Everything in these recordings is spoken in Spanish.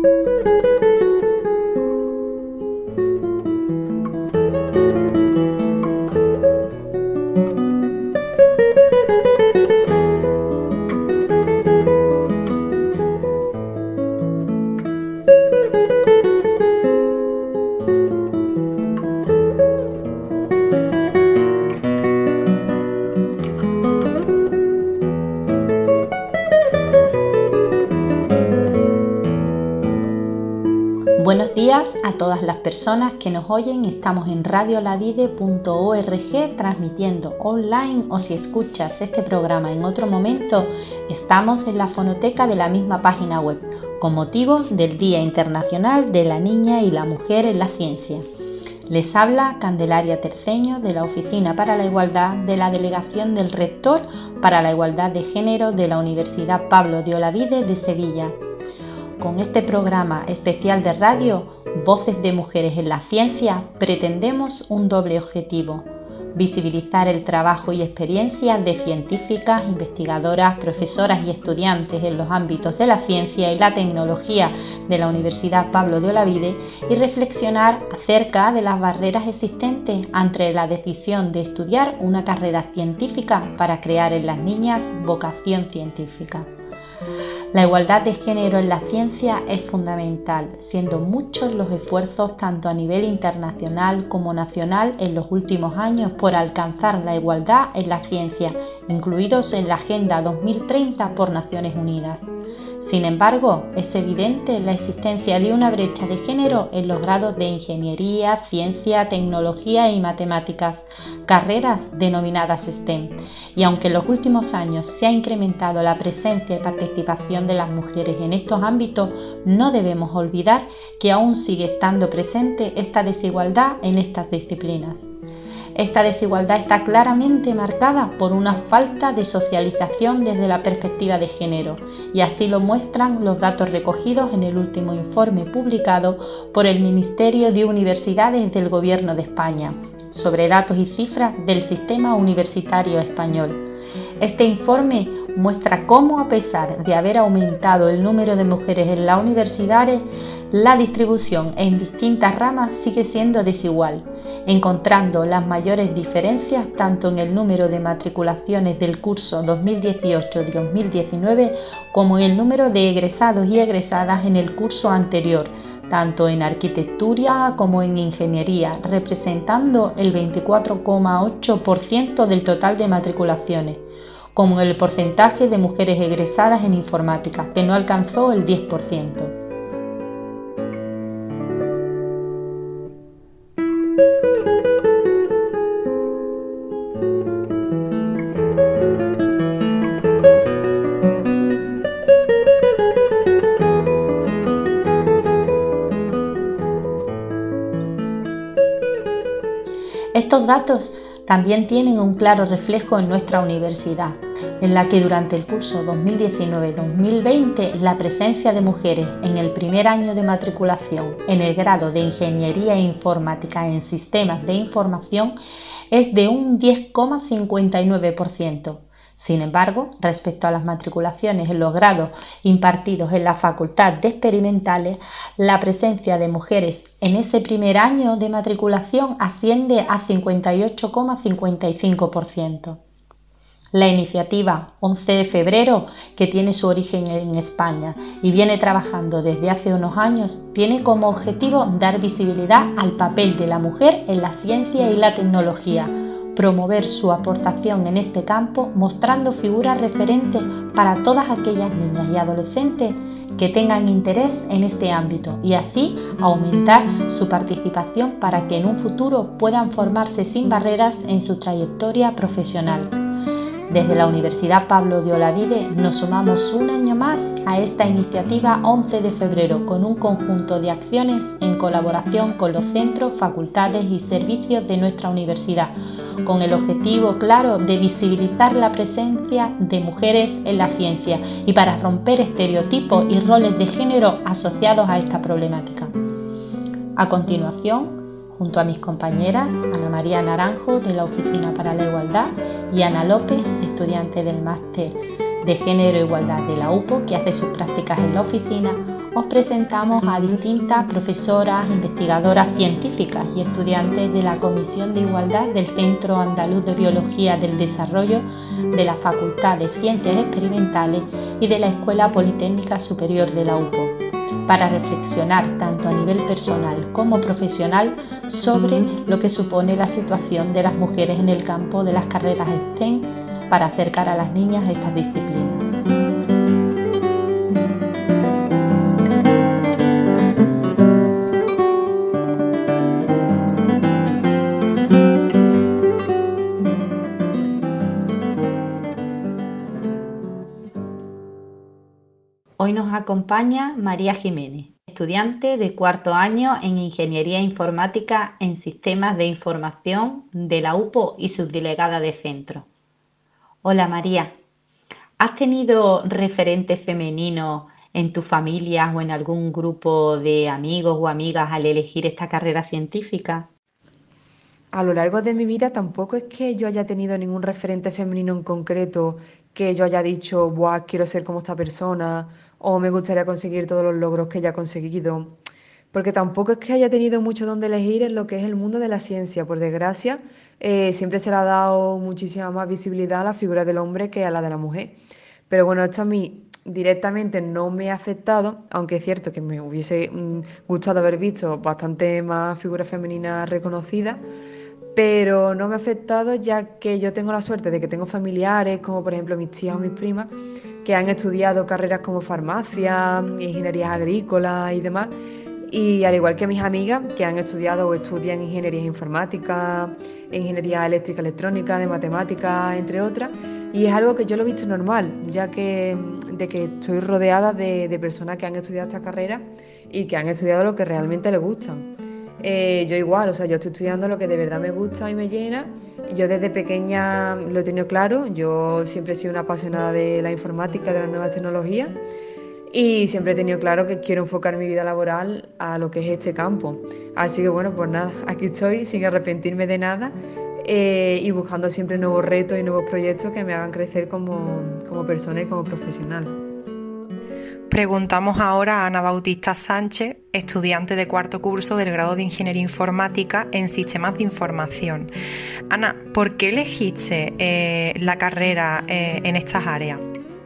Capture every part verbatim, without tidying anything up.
Buenos días a todas las personas que nos oyen. Estamos en radio lavide punto org transmitiendo online, o si escuchas este programa en otro momento, estamos en la fonoteca de la misma página web con motivo del Día Internacional de la Niña y la Mujer en la Ciencia. Les habla Candelaria Terceño de la Oficina para la Igualdad de la Delegación del Rector para la Igualdad de Género de la Universidad Pablo de Olavide de Sevilla. Con este programa especial de radio, Voces de Mujeres en la Ciencia, pretendemos un doble objetivo: visibilizar el trabajo y experiencias de científicas, investigadoras, profesoras y estudiantes en los ámbitos de la ciencia y la tecnología de la Universidad Pablo de Olavide y reflexionar acerca de las barreras existentes ante la decisión de estudiar una carrera científica para crear en las niñas vocación científica. La igualdad de género en la ciencia es fundamental, siendo muchos los esfuerzos tanto a nivel internacional como nacional en los últimos años por alcanzar la igualdad en la ciencia, incluidos en la Agenda dos mil treinta por Naciones Unidas. Sin embargo, es evidente la existencia de una brecha de género en los grados de ingeniería, ciencia, tecnología y matemáticas, carreras denominadas STEM. Y aunque en los últimos años se ha incrementado la presencia y participación de las mujeres en estos ámbitos, no debemos olvidar que aún sigue estando presente esta desigualdad en estas disciplinas. Esta desigualdad está claramente marcada por una falta de socialización desde la perspectiva de género, y así lo muestran los datos recogidos en el último informe publicado por el Ministerio de Universidades del Gobierno de España sobre datos y cifras del sistema universitario español. Este informe muestra cómo, a pesar de haber aumentado el número de mujeres en las universidades, la distribución en distintas ramas sigue siendo desigual, encontrando las mayores diferencias tanto en el número de matriculaciones del curso dos mil dieciocho dos mil diecinueve como en el número de egresados y egresadas en el curso anterior, tanto en arquitectura como en ingeniería, representando el veinticuatro coma ocho por ciento del total de matriculaciones, como el porcentaje de mujeres egresadas en informática, que no alcanzó el diez por ciento. Estos datos también tienen un claro reflejo en nuestra universidad, en la que durante el curso dos mil diecinueve dos mil veinte la presencia de mujeres en el primer año de matriculación en el grado de Ingeniería Informática en Sistemas de Información es de un diez coma cincuenta y nueve por ciento. Sin embargo, respecto a las matriculaciones en los grados impartidos en la Facultad de Experimentales, la presencia de mujeres en ese primer año de matriculación asciende a cincuenta y ocho coma cincuenta y cinco por ciento. La iniciativa once de febrero, que tiene su origen en España y viene trabajando desde hace unos años, tiene como objetivo dar visibilidad al papel de la mujer en la ciencia y la tecnología, promover su aportación en este campo, mostrando figuras referentes para todas aquellas niñas y adolescentes que tengan interés en este ámbito, y así aumentar su participación para que en un futuro puedan formarse sin barreras en su trayectoria profesional. Desde la Universidad Pablo de Olavide nos sumamos un año más a esta iniciativa once de febrero con un conjunto de acciones en colaboración con los centros, facultades y servicios de nuestra universidad, con el objetivo claro de visibilizar la presencia de mujeres en la ciencia y para romper estereotipos y roles de género asociados a esta problemática. A continuación, junto a mis compañeras Ana María Naranjo de la Oficina para la Igualdad y Ana López, estudiante del Máster de Género e Igualdad de la U P O, que hace sus prácticas en la oficina, os presentamos a distintas profesoras, investigadoras científicas y estudiantes de la Comisión de Igualdad del Centro Andaluz de Biología del Desarrollo, de la Facultad de Ciencias Experimentales y de la Escuela Politécnica Superior de la U P O, para reflexionar tanto a nivel personal como profesional sobre lo que supone la situación de las mujeres en el campo de las carreras STEM para acercar a las niñas a estas disciplinas. Hoy nos acompaña María Jiménez, estudiante de cuarto año en Ingeniería Informática en Sistemas de Información de la U P O y subdelegada de centro. Hola María, ¿has tenido referentes femeninos en tu familia o en algún grupo de amigos o amigas al elegir esta carrera científica? A lo largo de mi vida tampoco es que yo haya tenido ningún referente femenino en concreto que yo haya dicho, buah, quiero ser como esta persona o me gustaría conseguir todos los logros que ella ha conseguido. Porque tampoco es que haya tenido mucho donde elegir en lo que es el mundo de la ciencia. Por desgracia, eh, siempre se le ha dado muchísima más visibilidad a la figura del hombre que a la de la mujer. Pero bueno, esto a mí directamente no me ha afectado, aunque es cierto que me hubiese mm, gustado haber visto bastante más figuras femeninas reconocidas, pero no me ha afectado ya que yo tengo la suerte de que tengo familiares, como por ejemplo mis tías o mis primas, que han estudiado carreras como farmacia, ingenierías agrícolas y demás, y al igual que mis amigas, que han estudiado o estudian ingenierías informáticas, ingeniería eléctrica, electrónica, de matemáticas, entre otras, y es algo que yo lo he visto normal, ya que de que estoy rodeada de, de personas que han estudiado esta carrera y que han estudiado lo que realmente les gustan. Eh, yo igual, o sea, yo estoy estudiando lo que de verdad me gusta y me llena. Yo desde pequeña lo he tenido claro, yo siempre he sido una apasionada de la informática, de las nuevas tecnologías y siempre he tenido claro que quiero enfocar mi vida laboral a lo que es este campo. Así que bueno, pues nada, aquí estoy sin arrepentirme de nada eh, y buscando siempre nuevos retos y nuevos proyectos que me hagan crecer como, como persona y como profesional. Preguntamos ahora a Ana Bautista Sánchez, estudiante de cuarto curso del grado de Ingeniería Informática en Sistemas de Información. Ana, ¿por qué elegiste eh, la carrera eh, en estas áreas?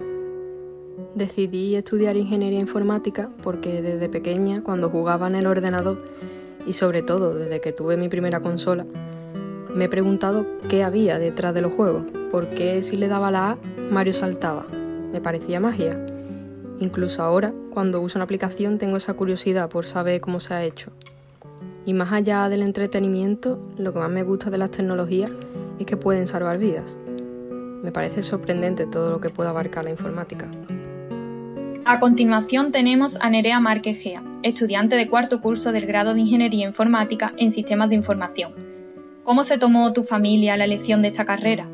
Decidí estudiar Ingeniería Informática porque desde pequeña, cuando jugaba en el ordenador y sobre todo desde que tuve mi primera consola, me he preguntado qué había detrás de los juegos, por qué si le daba la A, Mario saltaba. Me parecía magia. Incluso ahora, cuando uso una aplicación, tengo esa curiosidad por saber cómo se ha hecho. Y más allá del entretenimiento, lo que más me gusta de las tecnologías es que pueden salvar vidas. Me parece sorprendente todo lo que puede abarcar la informática. A continuación tenemos a Nerea Márquez Gea, estudiante de cuarto curso del grado de Ingeniería Informática en Sistemas de Información. ¿Cómo se tomó tu familia la elección de esta carrera?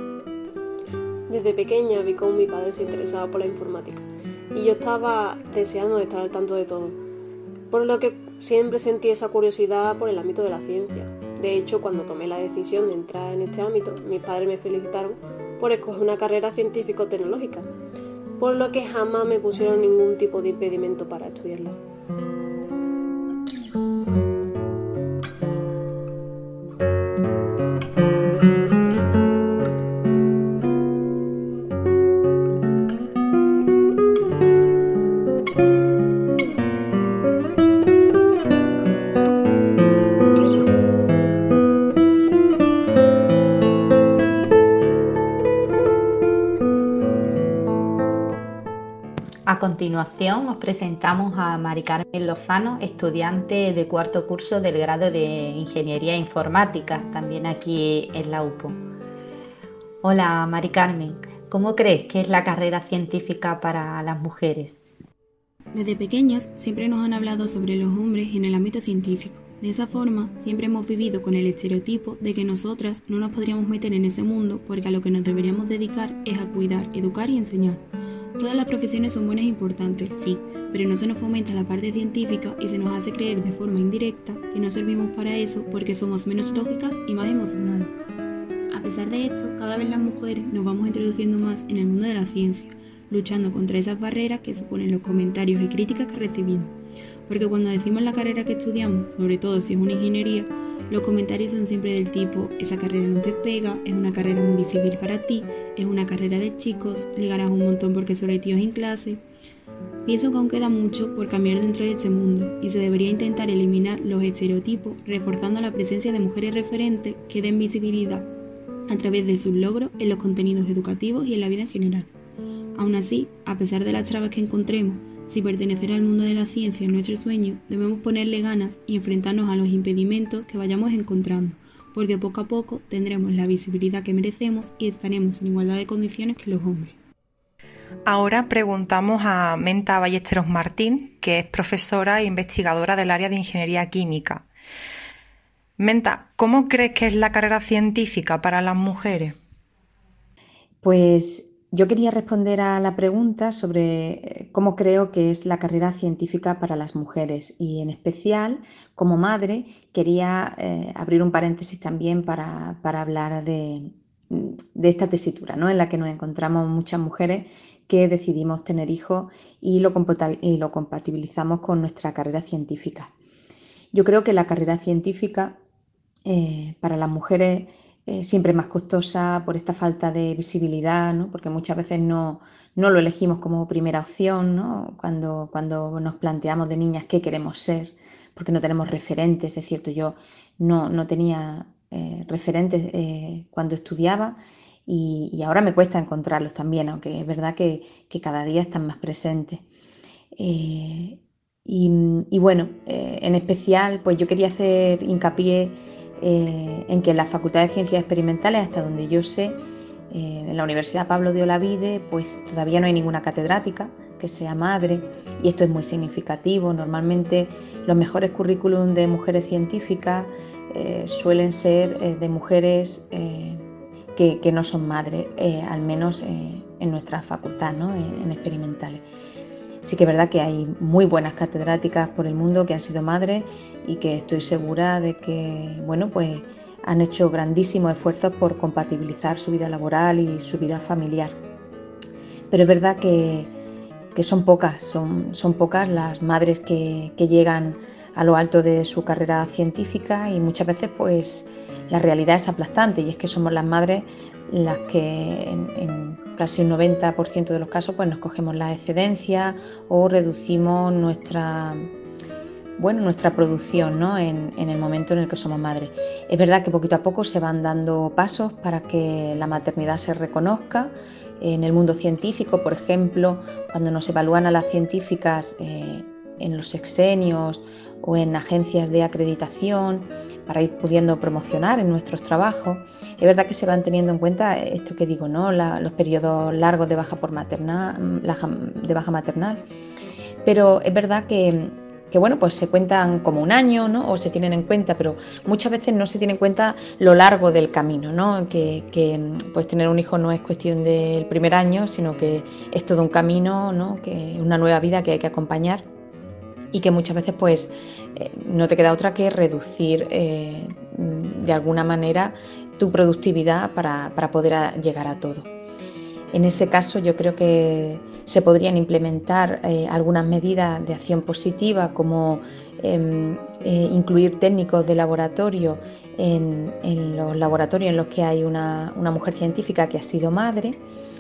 Desde pequeña vi cómo mi padre se interesaba por la informática y yo estaba deseando estar al tanto de todo, por lo que siempre sentí esa curiosidad por el ámbito de la ciencia. De hecho, cuando tomé la decisión de entrar en este ámbito, mis padres me felicitaron por escoger una carrera científico-tecnológica, por lo que jamás me pusieron ningún tipo de impedimento para estudiarla. A continuación os presentamos a Mari Carmen Lozano, estudiante de cuarto curso del grado de Ingeniería Informática, también aquí en la U P O. Hola Mari Carmen, ¿cómo crees que es la carrera científica para las mujeres? Desde pequeñas siempre nos han hablado sobre los hombres en el ámbito científico. De esa forma, siempre hemos vivido con el estereotipo de que nosotras no nos podríamos meter en ese mundo porque a lo que nos deberíamos dedicar es a cuidar, educar y enseñar. Todas las profesiones son buenas e importantes, sí, pero no se nos fomenta la parte científica y se nos hace creer de forma indirecta que no servimos para eso porque somos menos lógicas y más emocionales. A pesar de esto, cada vez las mujeres nos vamos introduciendo más en el mundo de la ciencia, luchando contra esas barreras que suponen los comentarios y críticas que recibimos. Porque cuando decimos la carrera que estudiamos, sobre todo si es una ingeniería, los comentarios son siempre del tipo: esa carrera no te pega, es una carrera muy difícil para ti, es una carrera de chicos, ligarás un montón porque solo hay tíos en clase. Pienso que aún queda mucho por cambiar dentro de este mundo y se debería intentar eliminar los estereotipos, reforzando la presencia de mujeres referentes que den visibilidad a través de sus logros en los contenidos educativos y en la vida en general. Aún así, a pesar de las trabas que encontremos, si pertenecer al mundo de la ciencia es nuestro sueño, debemos ponerle ganas y enfrentarnos a los impedimentos que vayamos encontrando, porque poco a poco tendremos la visibilidad que merecemos y estaremos en igualdad de condiciones que los hombres. Ahora preguntamos a Menta Ballesteros Martín, que es profesora e investigadora del área de Ingeniería Química. Menta, ¿cómo crees que es la carrera científica para las mujeres? Pues yo quería responder a la pregunta sobre cómo creo que es la carrera científica para las mujeres y en especial, como madre, quería eh, abrir un paréntesis también para, para hablar de, de esta tesitura, ¿no?, en la que nos encontramos muchas mujeres que decidimos tener hijos y lo, y lo compatibilizamos con nuestra carrera científica. Yo creo que la carrera científica eh, para las mujeres Eh, siempre más costosa por esta falta de visibilidad, ¿no?, porque muchas veces no, no lo elegimos como primera opción, ¿no?, cuando, cuando nos planteamos de niñas qué queremos ser, porque no tenemos referentes. Es cierto, yo no, no tenía eh, referentes eh, cuando estudiaba y, y ahora me cuesta encontrarlos también, aunque es verdad que, que cada día están más presentes. Eh, y, y bueno, eh, en especial pues yo quería hacer hincapié Eh, en que en la Facultad de Ciencias Experimentales, hasta donde yo sé, eh, en la Universidad Pablo de Olavide, pues todavía no hay ninguna catedrática que sea madre, y esto es muy significativo. Normalmente los mejores currículum de mujeres científicas eh, suelen ser eh, de mujeres eh, que, que no son madres, eh, al menos eh, en nuestra facultad, ¿no?, en, en experimentales. Sí que es verdad que hay muy buenas catedráticas por el mundo que han sido madres y que estoy segura de que, bueno, pues han hecho grandísimos esfuerzos por compatibilizar su vida laboral y su vida familiar. Pero es verdad que, que son pocas, son, son pocas las madres que, que llegan a lo alto de su carrera científica y muchas veces pues la realidad es aplastante y es que somos las madres las que en, en casi un noventa por ciento de los casos pues nos cogemos la excedencia o reducimos nuestra, bueno, nuestra producción, ¿no?, en, en el momento en el que somos madres. Es verdad que poquito a poco se van dando pasos para que la maternidad se reconozca. En el mundo científico, por ejemplo, cuando nos evalúan a las científicas eh, en los sexenios o en agencias de acreditación para ir pudiendo promocionar en nuestros trabajos, es verdad que se van teniendo en cuenta esto que digo, ¿no?, La, los periodos largos de baja, por maternal, de baja maternal, pero es verdad que, que bueno, pues se cuentan como un año, ¿no?, o se tienen en cuenta, pero muchas veces no se tiene en cuenta lo largo del camino, ¿no?, que, que pues tener un hijo no es cuestión del primer año, sino que es todo un camino, ¿no?, que es una nueva vida que hay que acompañar y que muchas veces pues eh, no te queda otra que reducir eh, de alguna manera tu productividad para, para poder a, llegar a todo. En ese caso yo creo que se podrían implementar eh, algunas medidas de acción positiva como eh, eh, incluir técnicos de laboratorio en, en los laboratorios en los que hay una, una mujer científica que ha sido madre,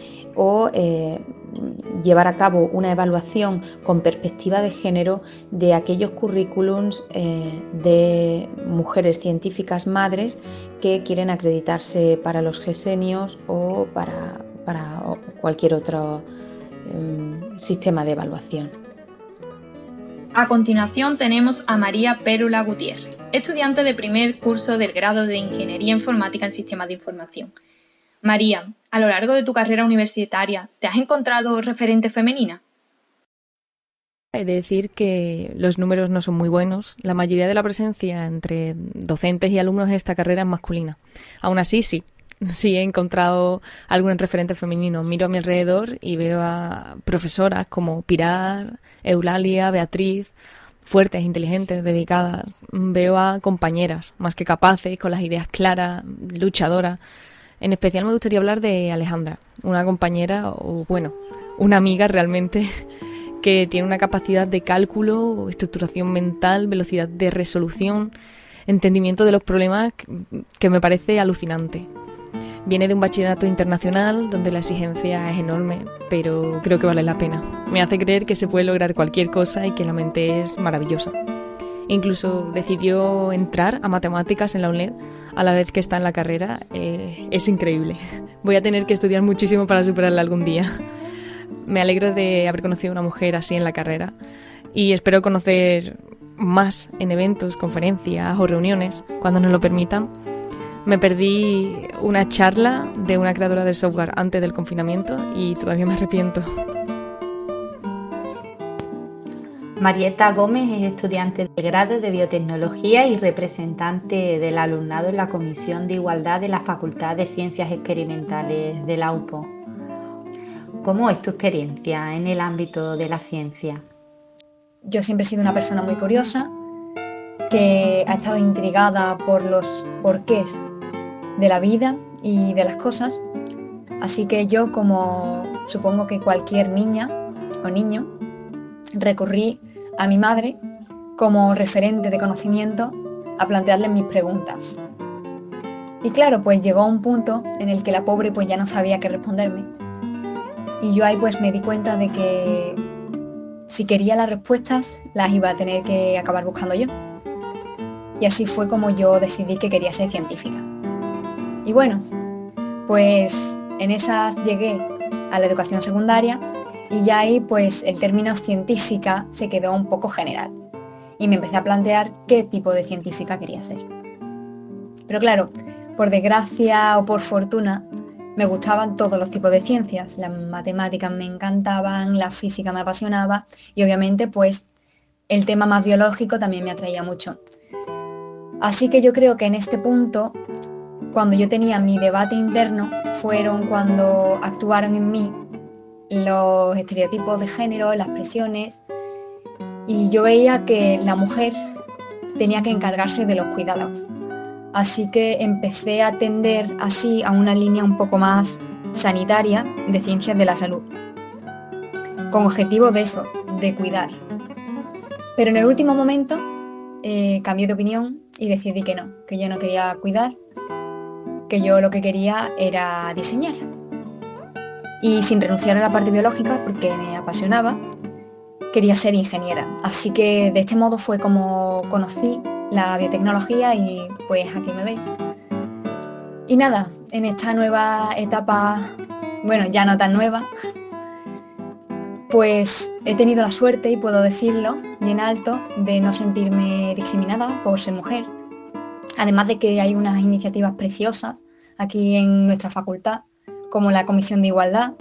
o eh, llevar a cabo una evaluación con perspectiva de género de aquellos currículums eh, de mujeres científicas madres que quieren acreditarse para los sexenios o para, para cualquier otro eh, sistema de evaluación. A continuación tenemos a María Pérula Gutiérrez, estudiante de primer curso del grado de Ingeniería Informática en Sistemas de Información. María, a lo largo de tu carrera universitaria, ¿te has encontrado referentes femeninas? He de decir que los números no son muy buenos. La mayoría de la presencia entre docentes y alumnos en esta carrera es masculina. Aún así, sí, sí he encontrado algún referente femenino. Miro a mi alrededor y veo a profesoras como Pilar, Eulalia, Beatriz, fuertes, inteligentes, dedicadas. Veo a compañeras más que capaces, con las ideas claras, luchadoras. En especial me gustaría hablar de Alejandra, una compañera, o bueno, una amiga realmente que tiene una capacidad de cálculo, estructuración mental, velocidad de resolución, entendimiento de los problemas que me parece alucinante. Viene de un bachillerato internacional donde la exigencia es enorme, pero creo que vale la pena. Me hace creer que se puede lograr cualquier cosa y que la mente es maravillosa. Incluso decidió entrar a matemáticas en la UNED a la vez que está en la carrera. Eh, es increíble. Voy a tener que estudiar muchísimo para superarla algún día. Me alegro de haber conocido a una mujer así en la carrera y espero conocer más en eventos, conferencias o reuniones cuando nos lo permitan. Me perdí una charla de una creadora de software antes del confinamiento y todavía me arrepiento. Marieta Gómez es estudiante de grado de Biotecnología y representante del alumnado en la Comisión de Igualdad de la Facultad de Ciencias Experimentales de la U P O. ¿Cómo es tu experiencia en el ámbito de la ciencia? Yo siempre he sido una persona muy curiosa, que ha estado intrigada por los porqués de la vida y de las cosas. Así que yo, como supongo que cualquier niña o niño, recurrí a mi madre como referente de conocimiento a plantearle mis preguntas. Y claro, pues llegó un punto en el que la pobre pues ya no sabía qué responderme. Y yo ahí pues me di cuenta de que si quería las respuestas las iba a tener que acabar buscando yo. Y así fue como yo decidí que quería ser científica. Y bueno, pues en esas llegué a la educación secundaria y ya ahí pues el término científica se quedó un poco general. Y me empecé a plantear qué tipo de científica quería ser. Pero claro, por desgracia o por fortuna, me gustaban todos los tipos de ciencias. Las matemáticas me encantaban, la física me apasionaba y obviamente pues el tema más biológico también me atraía mucho. Así que yo creo que en este punto, cuando yo tenía mi debate interno, fueron cuando actuaron en mí los estereotipos de género, las presiones, y yo veía que la mujer tenía que encargarse de los cuidados. Así que empecé a tender así a una línea un poco más sanitaria de ciencias de la salud, con objetivo de eso, de cuidar. Pero en el último momento eh, cambié de opinión y decidí que no, que yo no quería cuidar, que yo lo que quería era diseñar. Y sin renunciar a la parte biológica, porque me apasionaba, quería ser ingeniera. Así que de este modo fue como conocí la biotecnología y pues aquí me veis. Y nada, en esta nueva etapa, bueno, ya no tan nueva, pues he tenido la suerte, y puedo decirlo bien alto, de no sentirme discriminada por ser mujer. Además de que hay unas iniciativas preciosas aquí en nuestra facultad, como la Comisión de Igualdad.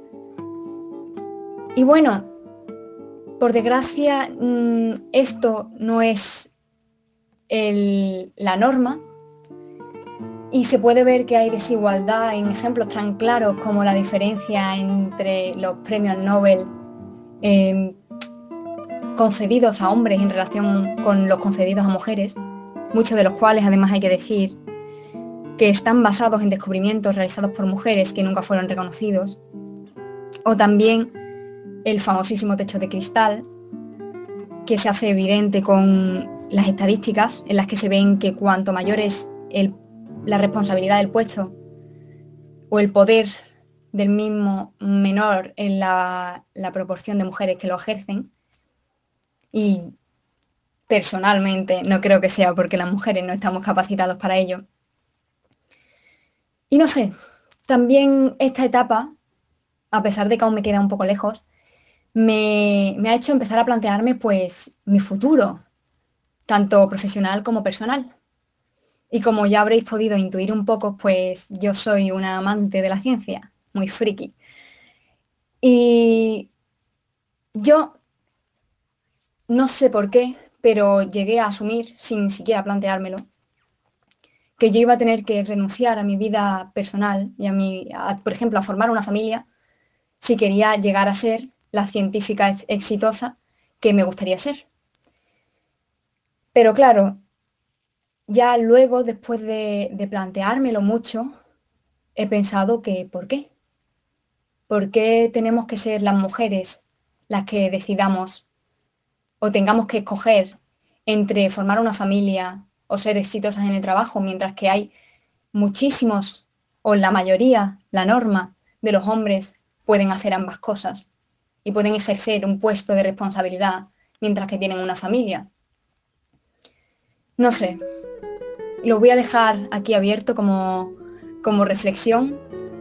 Y bueno, por desgracia, esto no es el, la norma, y se puede ver que hay desigualdad en ejemplos tan claros como la diferencia entre los premios Nobel eh, concedidos a hombres en relación con los concedidos a mujeres, muchos de los cuales además hay que decir que están basados en descubrimientos realizados por mujeres que nunca fueron reconocidos, o también el famosísimo techo de cristal, que se hace evidente con las estadísticas en las que se ven que cuanto mayor es el, la responsabilidad del puesto o el poder del mismo, menor en la, la proporción de mujeres que lo ejercen. Y personalmente no creo que sea porque las mujeres no estamos capacitados para ello. Y no sé, también esta etapa, a pesar de que aún me queda un poco lejos, me, me ha hecho empezar a plantearme pues mi futuro, tanto profesional como personal. Y como ya habréis podido intuir un poco, pues yo soy una amante de la ciencia, muy friki. Y yo no sé por qué, pero llegué a asumir, sin siquiera planteármelo, que yo iba a tener que renunciar a mi vida personal y a mi, a, por ejemplo, a formar una familia, si quería llegar a ser la científica ex- exitosa que me gustaría ser. Pero claro, ya luego, después de, de planteármelo mucho, he pensado que ¿por qué? ¿Por qué tenemos que ser las mujeres las que decidamos o tengamos que escoger entre formar una familia o ser exitosas en el trabajo, mientras que hay muchísimos, o la mayoría, la norma de los hombres pueden hacer ambas cosas y pueden ejercer un puesto de responsabilidad mientras que tienen una familia? No sé, lo voy a dejar aquí abierto como, como reflexión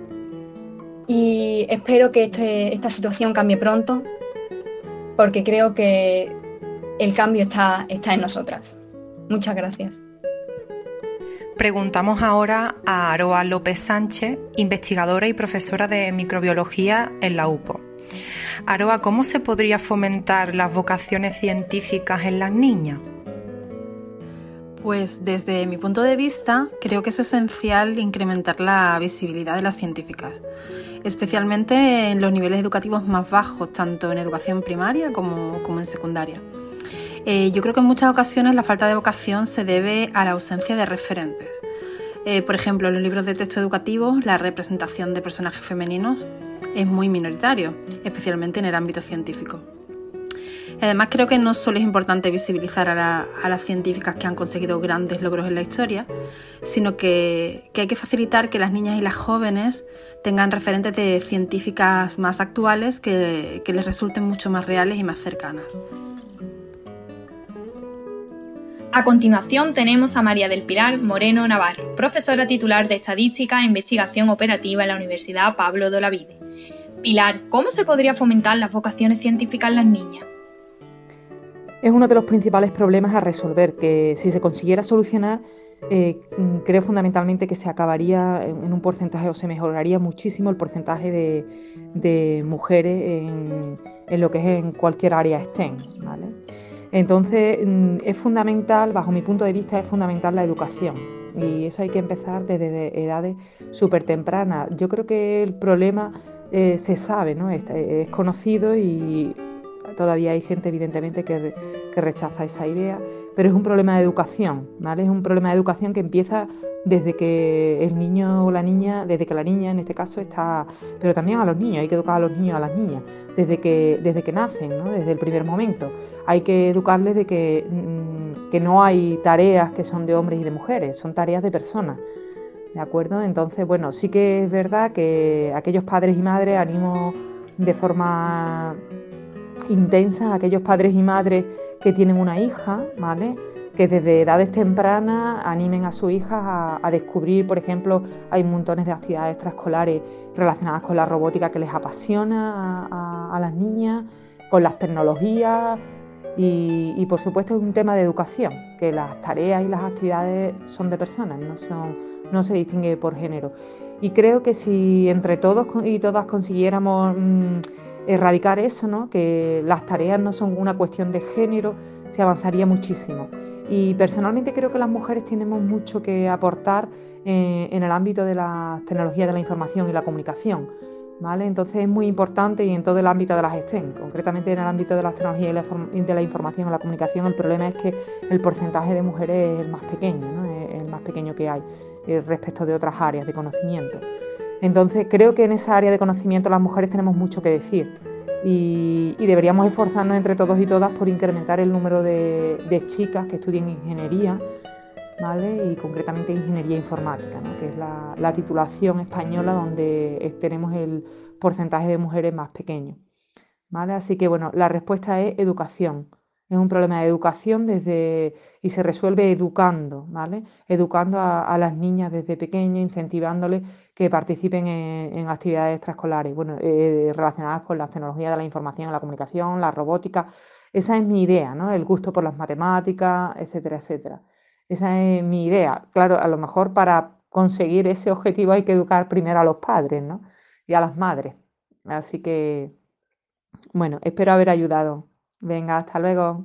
y espero que este, esta situación cambie pronto, porque creo que el cambio está, está en nosotras. Muchas gracias. Preguntamos ahora a Aroa López Sánchez, investigadora y profesora de microbiología en la U P O. Aroa, ¿cómo se podría fomentar las vocaciones científicas en las niñas? Pues desde mi punto de vista, creo que es esencial incrementar la visibilidad de las científicas, especialmente en los niveles educativos más bajos, tanto en educación primaria como, como en secundaria. Eh, yo creo que en muchas ocasiones la falta de vocación se debe a la ausencia de referentes. Eh, por ejemplo, en los libros de texto educativos, la representación de personajes femeninos es muy minoritario, especialmente en el ámbito científico. Además, creo que no solo es importante visibilizar a, la, a las científicas que han conseguido grandes logros en la historia, sino que, que hay que facilitar que las niñas y las jóvenes tengan referentes de científicas más actuales que, que les resulten mucho más reales y más cercanas. A continuación tenemos a María del Pilar Moreno Navarro, profesora titular de Estadística e Investigación Operativa en la Universidad Pablo de Olavide. Pilar, ¿cómo se podría fomentar las vocaciones científicas en las niñas? Es uno de los principales problemas a resolver, que si se consiguiera solucionar, eh, creo fundamentalmente que se acabaría en un porcentaje o se mejoraría muchísimo el porcentaje de, de mujeres en, en lo que es en cualquier área STEM, ¿vale? Entonces es fundamental, bajo mi punto de vista, es fundamental la educación y eso hay que empezar desde edades súper tempranas. Yo creo que el problema eh, se sabe, ¿no? es, es conocido y todavía hay gente evidentemente que, que rechaza esa idea, pero es un problema de educación, ¿vale? Es un problema de educación que empieza desde que el niño o la niña, desde que la niña en este caso está, pero también a los niños, hay que educar a los niños y a las niñas, desde que, desde que nacen, ¿no? Desde el primer momento. Hay que educarles de que, que no hay tareas que son de hombres y de mujeres, son tareas de personas, ¿de acuerdo? Entonces, bueno, sí que es verdad que aquellos padres y madres, animo de forma intensa a aquellos padres y madres que tienen una hija, ¿vale?, que desde edades tempranas animen a sus hijas a, a descubrir, por ejemplo, hay montones de actividades extraescolares relacionadas con la robótica que les apasiona a, a, a las niñas, con las tecnologías y, y por supuesto es un tema de educación, que las tareas y las actividades son de personas, no, son, no se distingue por género. Y creo que si entre todos y todas consiguiéramos mmm, erradicar eso, ¿no?, que las tareas no son una cuestión de género, se avanzaría muchísimo. Y personalmente creo que las mujeres tenemos mucho que aportar eh, en el ámbito de las tecnologías de la información y la comunicación, ¿vale? Entonces es muy importante y en todo el ámbito de las STEM, concretamente en el ámbito de las tecnologías y la, de la información y la comunicación, el problema es que el porcentaje de mujeres es el más pequeño, ¿no? Es el más pequeño que hay eh, respecto de otras áreas de conocimiento. Entonces creo que en esa área de conocimiento las mujeres tenemos mucho que decir. Y, y deberíamos esforzarnos entre todos y todas por incrementar el número de, de chicas que estudien ingeniería, ¿vale?, y concretamente ingeniería informática, ¿no?, que es la, la titulación española donde tenemos el porcentaje de mujeres más pequeño, ¿vale? Así que bueno, la respuesta es educación. Es un problema de educación desde y se resuelve educando, ¿vale? Educando a, a las niñas desde pequeñas, incentivándoles que participen en, en actividades extraescolares, bueno, eh, relacionadas con las tecnologías de la información, la comunicación, la robótica. Esa es mi idea, ¿no? El gusto por las matemáticas, etcétera, etcétera. Esa es mi idea. Claro, a lo mejor para conseguir ese objetivo hay que educar primero a los padres, ¿no?, y a las madres. Así que, bueno, espero haber ayudado. Venga, hasta luego.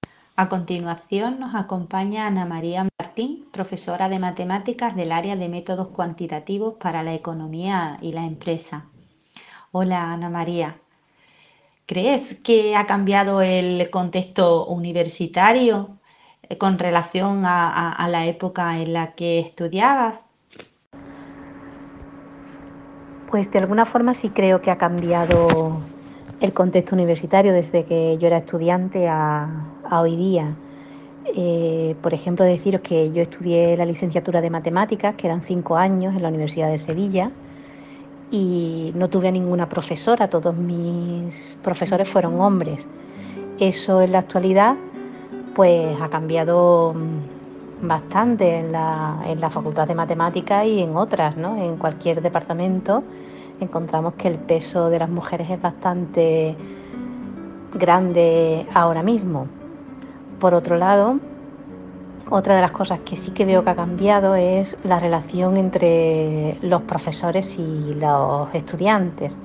A continuación nos acompaña Ana María Martín, profesora de matemáticas del área de métodos cuantitativos para la economía y la empresa. Hola, Ana María. ¿Crees que ha cambiado el contexto universitario con relación a, a, a la época en la que estudiabas? Pues de alguna forma sí creo que ha cambiado el contexto universitario desde que yo era estudiante a, a hoy día. Eh, por ejemplo, deciros que yo estudié la licenciatura de matemáticas, que eran cinco años en la Universidad de Sevilla, y no tuve a ninguna profesora, todos mis profesores fueron hombres. Eso en la actualidad pues ha cambiado bastante en la, en la Facultad de Matemáticas y en otras, ¿no? En cualquier departamento encontramos que el peso de las mujeres es bastante grande ahora mismo. Por otro lado, otra de las cosas que sí que veo que ha cambiado es la relación entre los profesores y los estudiantes.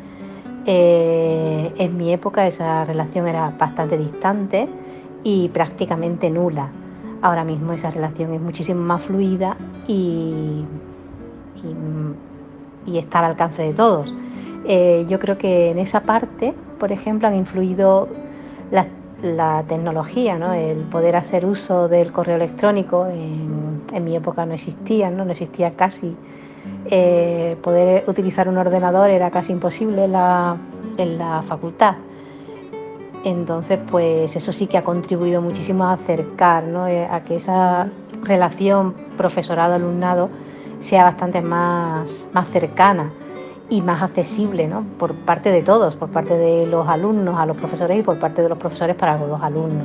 Eh, en mi época esa relación era bastante distante y prácticamente nula. Ahora mismo esa relación es muchísimo más fluida y, y, y está al alcance de todos. Eh, yo creo que en esa parte, por ejemplo, han influido las la tecnología, ¿no? El poder hacer uso del correo electrónico. En, en mi época no existía, no, no existía casi. Eh, poder utilizar un ordenador era casi imposible en la, en la facultad. Entonces, pues eso sí que ha contribuido muchísimo a acercar, ¿no? eh, a que esa relación profesorado-alumnado sea bastante más, más cercana y más accesible, ¿no? Por parte de todos, por parte de los alumnos a los profesores y por parte de los profesores para los alumnos.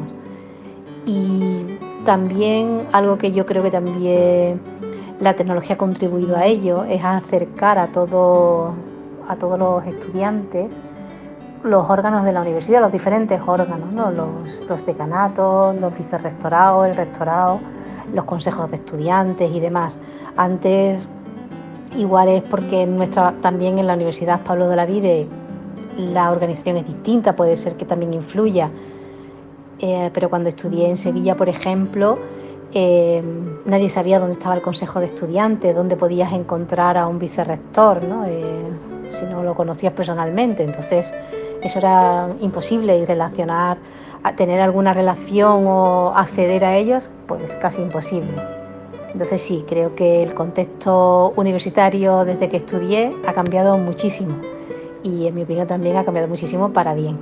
Y también algo que yo creo que también la tecnología ha contribuido a ello es a acercar a, todo, a todos los estudiantes los órganos de la universidad, los diferentes órganos, ¿no? los, los decanatos, los vicerrectorados, el rectorado, los consejos de estudiantes y demás. Antes igual es porque en nuestra, también en la Universidad Pablo de Olavide la organización es distinta, puede ser que también influya, eh, pero cuando estudié en Sevilla, por ejemplo, eh, nadie sabía dónde estaba el consejo de estudiantes, dónde podías encontrar a un vicerrector, ¿no? Eh, si no lo conocías personalmente. Entonces eso era imposible, y relacionar, a tener alguna relación o acceder a ellos, pues casi imposible. Entonces sí, creo que el contexto universitario desde que estudié ha cambiado muchísimo y en mi opinión también ha cambiado muchísimo para bien.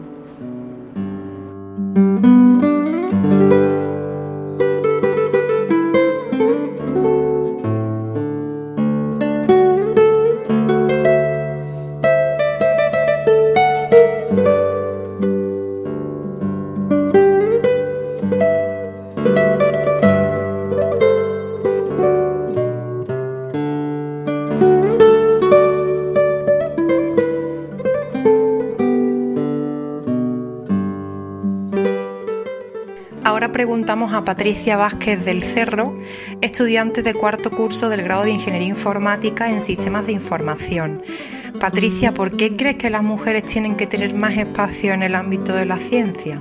Ahora preguntamos a Patricia Vázquez del Cerro, estudiante de cuarto curso del grado de Ingeniería Informática en Sistemas de Información. Patricia, ¿por qué crees que las mujeres tienen que tener más espacio en el ámbito de la ciencia?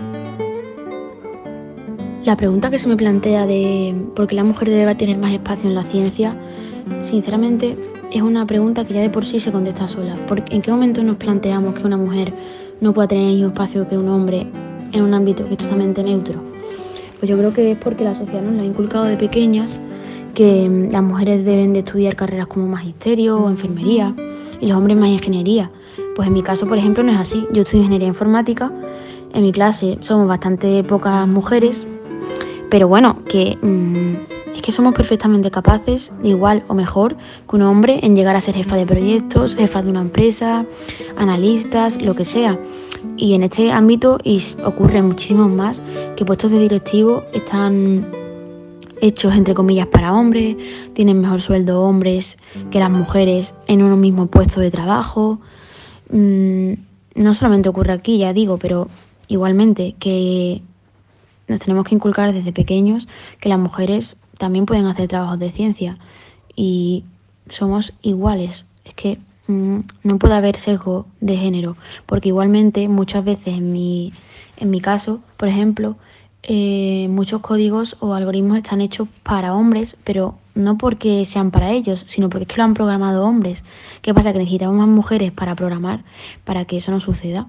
La pregunta que se me plantea de por qué la mujer debe tener más espacio en la ciencia, sinceramente, es una pregunta que ya de por sí se contesta sola. ¿En qué momento nos planteamos que una mujer no pueda tener el mismo espacio que un hombre en un ámbito que es totalmente neutro? Pues yo creo que es porque la sociedad nos la ha inculcado de pequeñas que las mujeres deben de estudiar carreras como magisterio o enfermería y los hombres más ingeniería. Pues en mi caso, por ejemplo, no es así. Yo estudio ingeniería informática, en mi clase somos bastante pocas mujeres, pero bueno, que mmm, es que somos perfectamente capaces, igual o mejor que un hombre, en llegar a ser jefa de proyectos, jefa de una empresa, analistas, lo que sea. Y en este ámbito y ocurre muchísimo más, que puestos de directivo están hechos entre comillas para hombres, tienen mejor sueldo hombres que las mujeres en un mismo puesto de trabajo. Mm, no solamente ocurre aquí, ya digo, pero igualmente que nos tenemos que inculcar desde pequeños que las mujeres también pueden hacer trabajos de ciencia y somos iguales. Es que mmm, no puede haber sesgo de género, porque igualmente muchas veces en mi, en mi caso, por ejemplo, eh, muchos códigos o algoritmos están hechos para hombres, pero no porque sean para ellos, sino porque es que lo han programado hombres. ¿Qué pasa? Que necesitamos más mujeres para programar para que eso no suceda.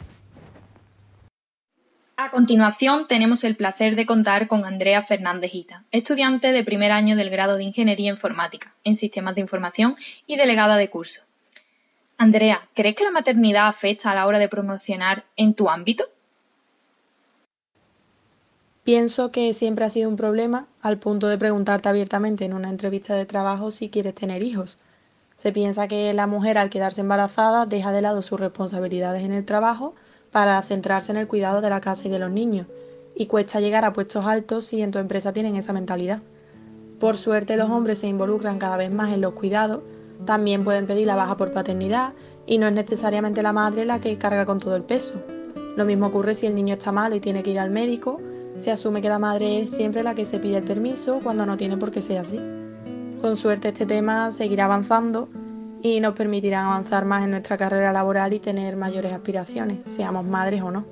A continuación, tenemos el placer de contar con Andrea Fernández Hita, estudiante de primer año del grado de Ingeniería Informática en Sistemas de Información y delegada de curso. Andrea, ¿crees que la maternidad afecta a la hora de promocionar en tu ámbito? Pienso que siempre ha sido un problema al punto de preguntarte abiertamente en una entrevista de trabajo si quieres tener hijos. Se piensa que la mujer al quedarse embarazada deja de lado sus responsabilidades en el trabajo para centrarse en el cuidado de la casa y de los niños, y cuesta llegar a puestos altos si en tu empresa tienen esa mentalidad. Por suerte los hombres se involucran cada vez más en los cuidados, también pueden pedir la baja por paternidad y no es necesariamente la madre la que carga con todo el peso. Lo mismo ocurre si el niño está malo y tiene que ir al médico, se asume que la madre es siempre la que se pide el permiso cuando no tiene por qué ser así. Con suerte este tema seguirá avanzando y nos permitirá avanzar más en nuestra carrera laboral y tener mayores aspiraciones, seamos madres o no.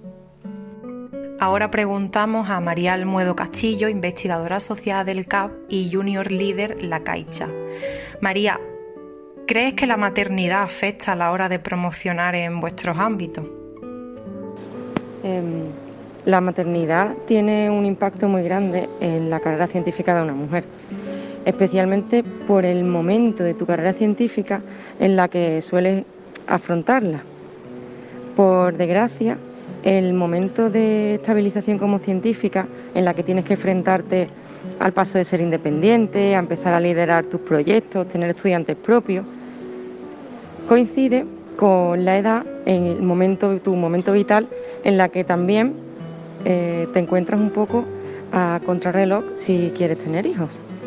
Ahora preguntamos a María Almuedo Castillo, investigadora asociada del C A P y Junior Líder La Caixa. María, ¿crees que la maternidad afecta a la hora de promocionar en vuestros ámbitos? Eh, la maternidad tiene un impacto muy grande en la carrera científica de una mujer, especialmente por el momento de tu carrera científica en la que sueles afrontarla. Por desgracia, el momento de estabilización como científica, en la que tienes que enfrentarte al paso de ser independiente, a empezar a liderar tus proyectos, tener estudiantes propios, coincide con la edad, en el momento, tu momento vital, en la que también eh, te encuentras un poco a contrarreloj si quieres tener hijos.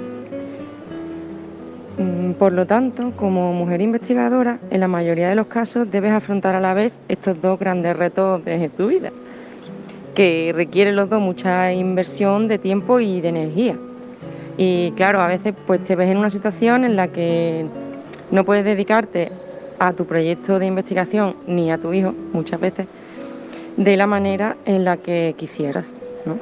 Por lo tanto, como mujer investigadora, en la mayoría de los casos debes afrontar a la vez estos dos grandes retos de tu vida, que requieren los dos mucha inversión de tiempo y de energía. Y claro, a veces pues te ves en una situación en la que no puedes dedicarte a tu proyecto de investigación ni a tu hijo, muchas veces, de la manera en la que quisieras, ¿no?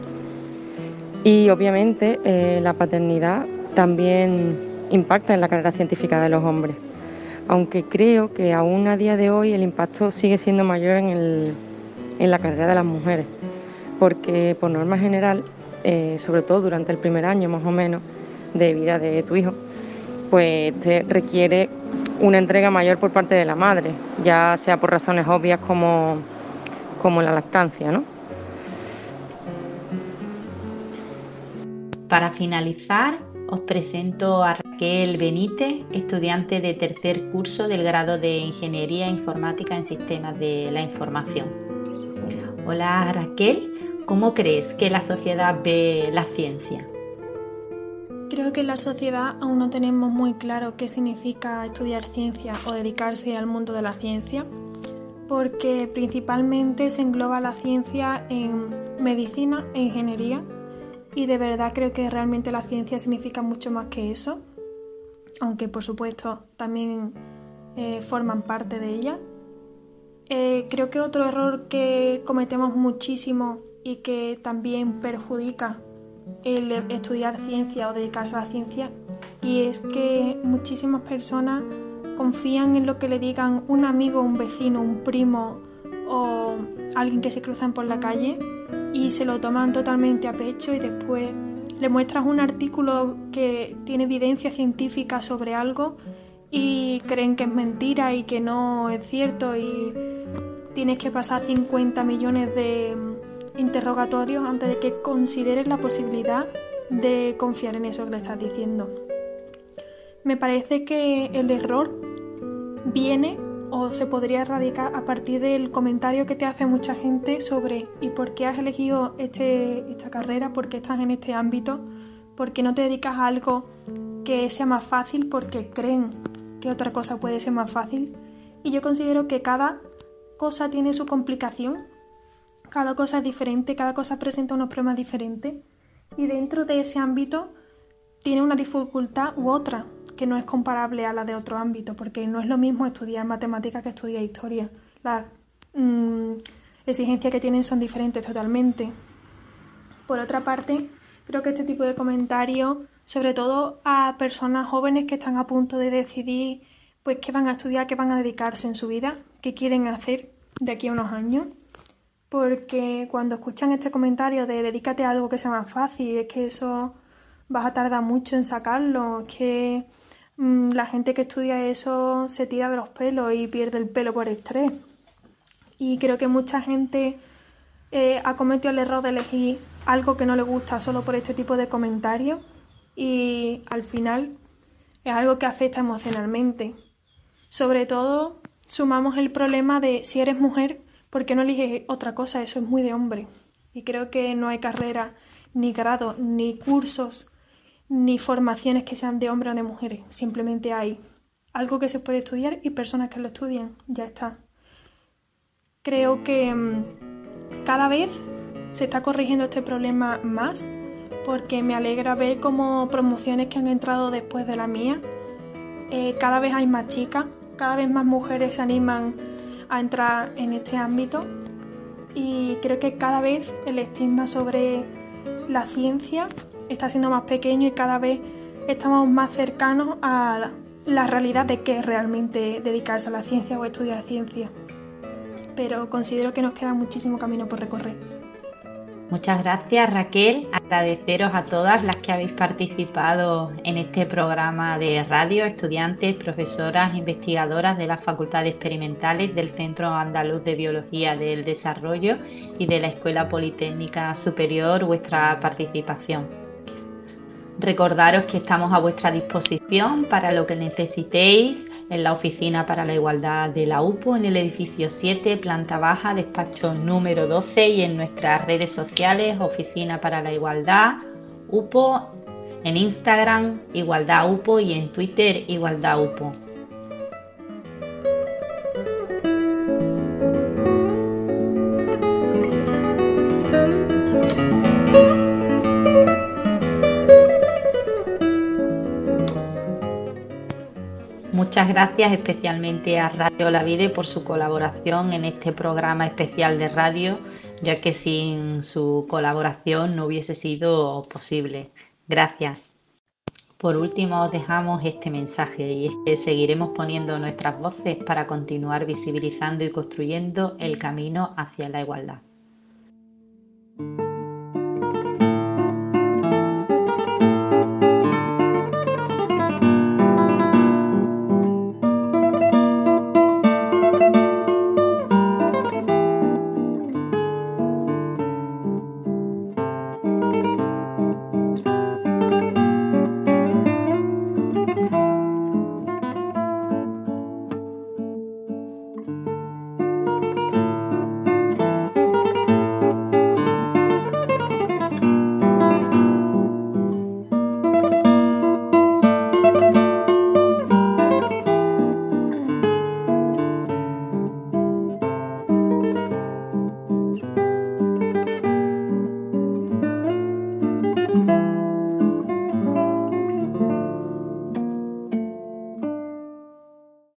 Y obviamente eh, la paternidad también impacta en la carrera científica de los hombres, aunque creo que aún a día de hoy el impacto sigue siendo mayor en, el, en la carrera de las mujeres, porque por norma general, eh, sobre todo durante el primer año más o menos de vida de tu hijo, pues te requiere una entrega mayor por parte de la madre, ya sea por razones obvias como, como la lactancia, ¿no? Para finalizar, os presento a Raquel Benítez, estudiante de tercer curso del grado de Ingeniería Informática en Sistemas de la Información. Hola Raquel, ¿cómo crees que la sociedad ve la ciencia? Creo que en la sociedad aún no tenemos muy claro qué significa estudiar ciencia o dedicarse al mundo de la ciencia, porque principalmente se engloba la ciencia en medicina e ingeniería. Y de verdad creo que realmente la ciencia significa mucho más que eso, aunque por supuesto también eh, forman parte de ella. Eh, creo que otro error que cometemos muchísimo y que también perjudica el estudiar ciencia o dedicarse a la ciencia, y es que muchísimas personas confían en lo que le digan un amigo, un vecino, un primo o alguien que se cruzan por la calle, y se lo toman totalmente a pecho, y después le muestras un artículo que tiene evidencia científica sobre algo y creen que es mentira y que no es cierto, y tienes que pasar cincuenta millones de interrogatorios antes de que consideres la posibilidad de confiar en eso que le estás diciendo. Me parece que el error viene o se podría erradicar a partir del comentario que te hace mucha gente sobre ¿y por qué has elegido este, esta carrera? ¿Por qué estás en este ámbito? ¿Por qué no te dedicas a algo que sea más fácil? Porque creen que otra cosa puede ser más fácil. Y yo considero que cada cosa tiene su complicación, cada cosa es diferente, cada cosa presenta unos problemas diferentes, y dentro de ese ámbito tiene una dificultad u otra que no es comparable a la de otro ámbito, porque no es lo mismo estudiar matemáticas que estudiar historia. Las mmm, exigencias que tienen son diferentes totalmente. Por otra parte, creo que este tipo de comentarios, sobre todo a personas jóvenes que están a punto de decidir pues qué van a estudiar, qué van a dedicarse en su vida, qué quieren hacer de aquí a unos años, porque cuando escuchan este comentario de dedícate a algo que sea más fácil, es que eso vas a tardar mucho en sacarlo, es que la gente que estudia eso se tira de los pelos y pierde el pelo por estrés. Y creo que mucha gente eh, ha cometido el error de elegir algo que no le gusta solo por este tipo de comentarios y al final es algo que afecta emocionalmente. Sobre todo sumamos el problema de si eres mujer, ¿por qué no eliges otra cosa? Eso es muy de hombre. Y creo que no hay carrera, ni grado, ni cursos, ni formaciones que sean de hombres o de mujeres. Simplemente hay algo que se puede estudiar y personas que lo estudian. Ya está. Creo que mmm, cada vez se está corrigiendo este problema más, porque me alegra ver cómo promociones que han entrado después de la mía, eh, cada vez hay más chicas, cada vez más mujeres se animan a entrar en este ámbito y creo que cada vez el estigma sobre la ciencia está siendo más pequeño y cada vez estamos más cercanos a la realidad de qué es realmente dedicarse a la ciencia o estudiar ciencia. Pero considero que nos queda muchísimo camino por recorrer. Muchas gracias, Raquel. Agradeceros a todas las que habéis participado en este programa de radio, estudiantes, profesoras, investigadoras de las facultades experimentales del Centro Andaluz de Biología del Desarrollo y de la Escuela Politécnica Superior, vuestra participación. Recordaros que estamos a vuestra disposición para lo que necesitéis en la Oficina para la Igualdad de la U P O, en el edificio siete, planta baja, despacho número doce, y en nuestras redes sociales, Oficina para la Igualdad, U P O, en Instagram, Igualdad U P O, y en Twitter, Igualdad U P O. Muchas gracias especialmente a Radio La Vide por su colaboración en este programa especial de radio, ya que sin su colaboración no hubiese sido posible. Gracias. Por último, os dejamos este mensaje, y es que seguiremos poniendo nuestras voces para continuar visibilizando y construyendo el camino hacia la igualdad.